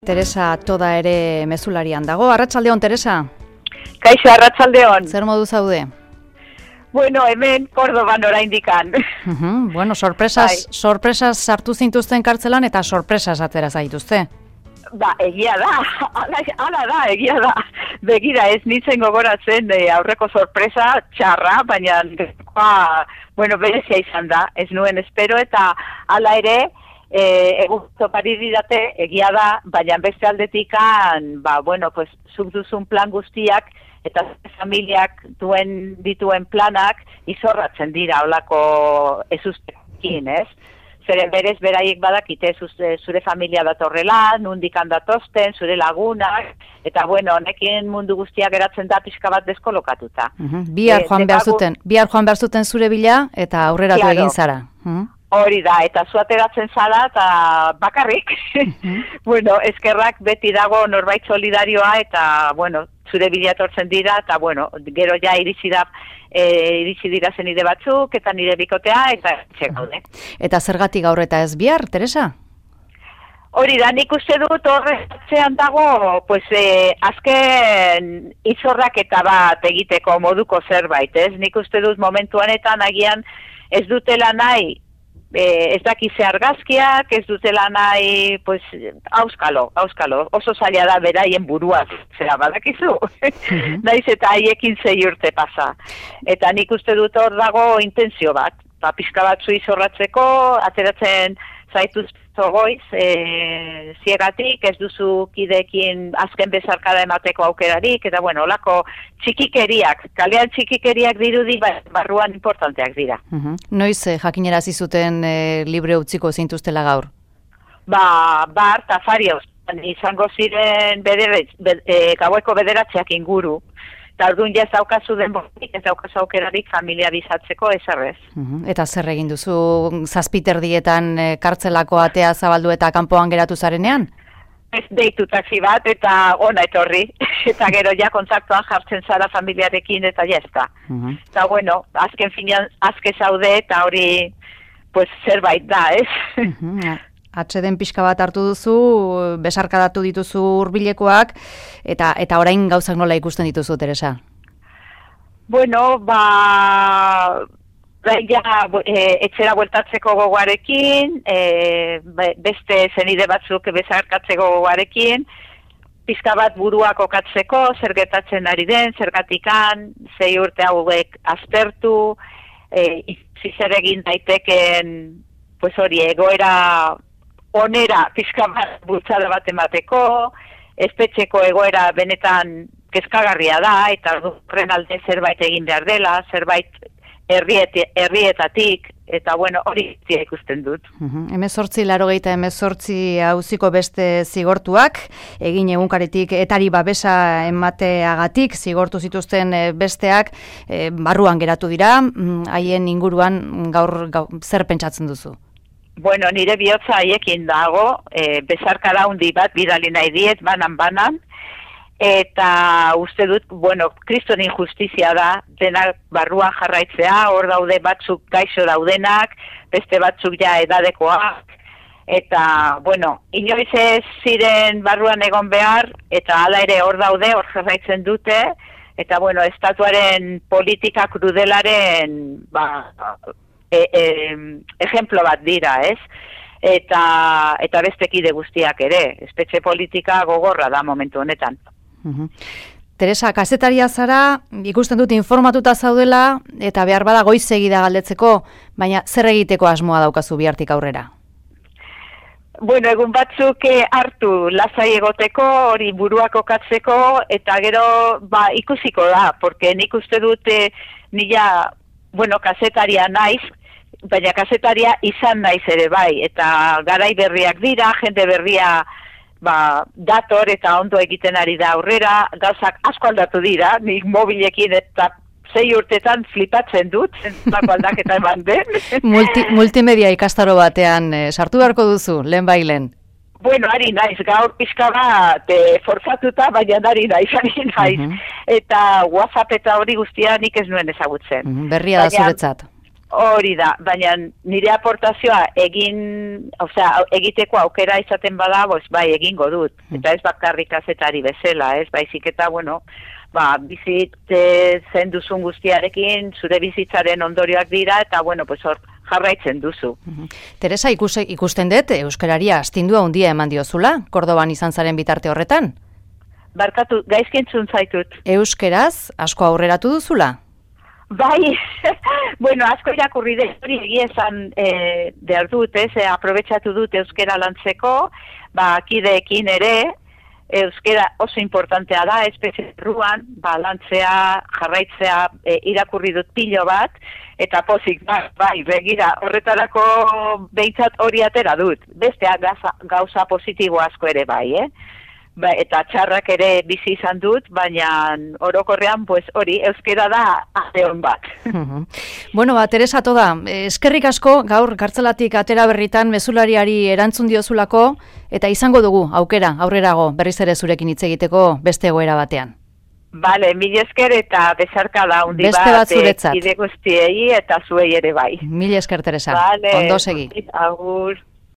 Teresa Toda ere mezularian dago. Arratsaldeon, Teresa. Kaixo, arratsaldeon. Zer modu zaude? Bueno, hemen Kordoban oraindikan. Bueno, sorpresas sartu zintuzten kartzelan eta sorpresas atera zaituzte. Ba, egia da. Hala da, egia da. Begira, ez nintzen gogoratzen aurreko sorpresa txarra, baina berezia izan da. Ez nuen espero eta hala ere egun topari didate, egia da, baina beste aldetikan, zuk duzun plan guztiak eta familiak dituen planak izorratzen dira holako ezustekin, ez? Zeren berez beraiek badakite zure familia datorrela, nundikan datozten, zure lagunak, eta honekin mundu guztiak geratzen da pixka bat deskolokatuta. Bihar joan behar zuten zure bila eta aurreratu egin zara. Hori da, eta zu ateratzen zara, eta bakarrik. Eskerrak beti dago norbait solidarioa, eta, zure bila etortzen dira, eta, gero ja iritsi dira zenide batzuk, eta nire bikotea, eta txegaude. Eta zergatik gaur eta ez bihar, Teresa? Hori da, nik uste dut horretzean dago, azken izorraketa bat egiteko moduko zerbait, ez? Nik uste dut momentu honetan agian ez dutela nahi, ez dakize argazkiak, ez dutela nahi, auskalo, oso zaila da beraien buruaz, zera badakizu, naiz eta haiekin 6 urte pasa. Eta nik uste dut hor dago intentzio bat, pixka batzu izorratzeko, ateratzen zaituz zogoiz, ziegatik, ez duzu kideekin azken bezarkada emateko aukerarik, eta olako txikikeriak, kalean txikikeriak dirudi, barruan importanteak dira. Noiz jakinerazi zuten libre utziko zintuztela gaur? Bart, afarioz, izango ziren gaueko 9 inguru, eta orduan ez daukazu denborik, ez daukazu aukerarik familia bizatzeko ezarrez. Eta zer egin duzu 7:00 kartzelako atea zabaldu eta kanpoan geratu zarenean? Ez deitu taxi bat eta ona etorri, eta gero ja kontaktuan jartzen zara familiarekin eta jazta. Eta azken finean azke zaude eta hori zerbait da, ez? Atseden pixka bat hartu duzu, besarkadatu dituzu hurbilekoak, eta orain gauzak nola ikusten dituzu, Teresa? Etxera bueltatzeko gogoarekin, beste zenide batzuk besarkatzeko gogoarekin, pixka bat burua kokatzeko, zer gertatzen ari den, zergatikan, 6 urte hauek aztertu, zer egin daiteken, hori egoera onera pixka bat bultzada bat emateko, espetxeko egoera benetan kezkagarria da, eta horren alde zerbait egin behar dela, zerbait herrietatik, eta hori ikusten dut. 1888 auziko beste zigortuak, egin egunkaritik etari babesa emateagatik zigortu zituzten besteak barruan geratu dira, haien inguruan gaur zer pentsatzen duzu? Nire bihotza haiekin dago, besarkada handi bat bidali nahi diet, banan, eta uste dut, kriston injustizia da, denak barruan jarraitzea, hor daude batzuk gaixo daudenak, beste batzuk ja edadekoak, eta, inoiz ez ziren barruan egon behar, eta hala ere hor daude, hor jarraitzen dute, eta, estatuaren politika krudelaren, ejemplo bat dira, ez? Eta bestekide guztiak ere, espetxe politika gogorra da momentu honetan. Teresa, kazetaria zara, ikusten dut informatuta zaudela, eta behar bada goizegi da galdetzeko, baina zer egiteko asmoa daukazu bihartik aurrera? Egun batzuk hartu lasai egoteko, hori burua kokatzeko, eta gero ikusiko da, porque nik uste dut nila, kazetaria naiz, baina kazetaria izan naiz ere bai, eta garai berriak dira, jende berria dator eta ondo egiten ari da aurrera, gauzak asko aldatu dira, nik mobilekin eta 6 urtetan flipatzen dut, zentzako aldaketa eman den. Multimedia ikastaro batean sartu beharko duzu, lehen bailen. Ari naiz, gaur pixka bat forzatuta, baina ari naiz. Eta WhatsApp eta hori guztia nik ez nuen ezagutzen. Berria da zuretzat. Hori da, baina nire aportazioa egiteko aukera izaten bada, bai egingo dut. Eta ez bakarrik kazetari bezala, ez baizik eta, bizit zen duzun guztiarekin, zure bizitzaren ondorioak dira, eta, hor jarraitzen duzu. Teresa, ikusten dut, euskararia astindua handia eman diozula, Kordoban izan zaren bitarte horretan? Barkatu, gaizki entzun zaitut. Euskeraz asko aurreratu duzula? Bai, asko irakurri dut, hori egia esan behar dut, aprobetxatu dut euskera lantzeko, kideekin ere, euskera oso importantea da, espezialruan, lantzea, jarraitzea, irakurri dut pilo bat, eta pozik, begira, horretarako behintzat hori atera dut. Besteak gauza positibo asko ere eta txarrak ere bizi izan dut, baina orokorrean hori euskera da ateon bat. Teresa Toda, eskerrik asko gaur kartzelatik atera berritan mezulariari erantzun diozulako, eta izango dugu aukera aurrerago berriz ere zurekin hitz egiteko beste egoera batean. Bale, mil esker eta besarkada hundi bat zuretzat. Ide guztiei eta zuei ere bai. Mil esker, Teresa. Ondo segi. Agur.